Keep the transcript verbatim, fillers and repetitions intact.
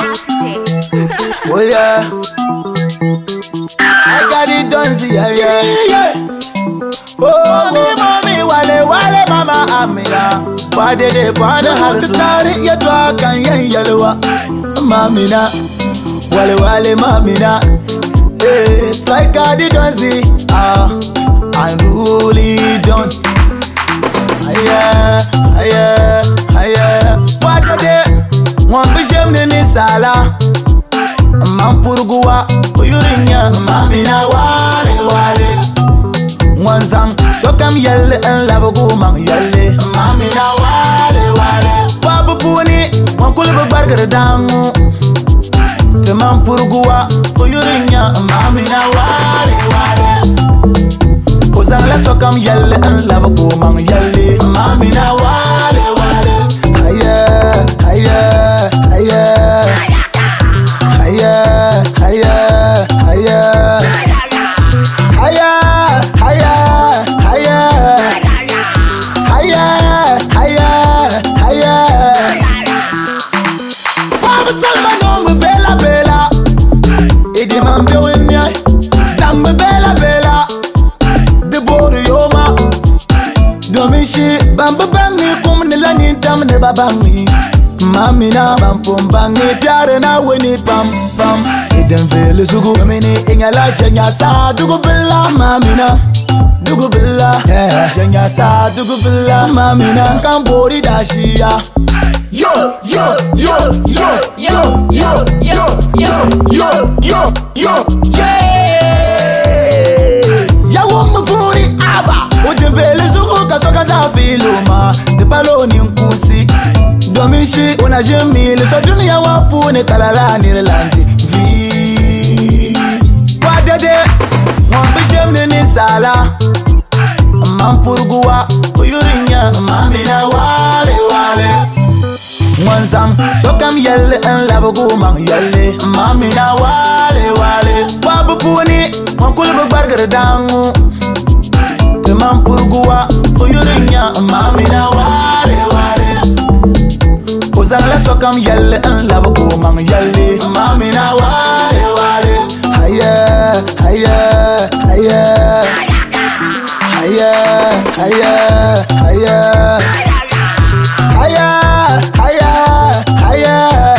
Oh yeah, I got it done, see yeah, yeah, yeah. Oh, mommy, mommy, wale, wale, mama, amina. Why did they want to have to carry your dog and yen yellow? Mamina, wale, wale, mamina. Hey, it's like I did done, see. Ah, I really don't. Aye, aye, aye. What did they want to shame the sala? Mampurguwa, uyurinya, mamina, wale, wale. Wanzang, shokam yelle and lavago mang yelle. Mamina, wale, wale. Babu puni, wankulu barger dangu. The mampurguwa, uyurinya, mamina, wale, wale. Ozang shokam yelle and lavago mang yelle. Mamina, wale, wale. Aye, aye, aye. Hiya, hiya, hiya, hiya, hiya, hiya, hiya, hiya. Baba Salman on me bella bella. Idi man be when ya, dam me bella bella. The body yoma, domishi bamba bangi kum ni lani dam ne babangi. Mamina bam pum bangi piare na weni pam pam. Iden vele sugu mini inya la jenya sa dugu billa mamina. Dugu billa yeah jenya sa dugu billa mamina kan bori dashiya. Yo yo yo yo yo yo yo yo yo yo yo yeah. Ya wom bori aba. Iden vele sugu kasoka za filuma de paloni nkusi. Domishi una jemile so dunia wapune kalala nirlandi vi wadede mwambi jemne ni sala mampurguwa uyurinya mamina wale wale mwanzang sokam yelle en labagu mang yelle mamina wale wale babu puni wankulu bargar dangu te mampurguwa uyurinya mamina wale wale Ozang sokam yelle and lavago mang yelle. Mamina wale wale. Hiya, hiya, hiya. Hiya, hiya, hiya. Hiya, hiya, hiya.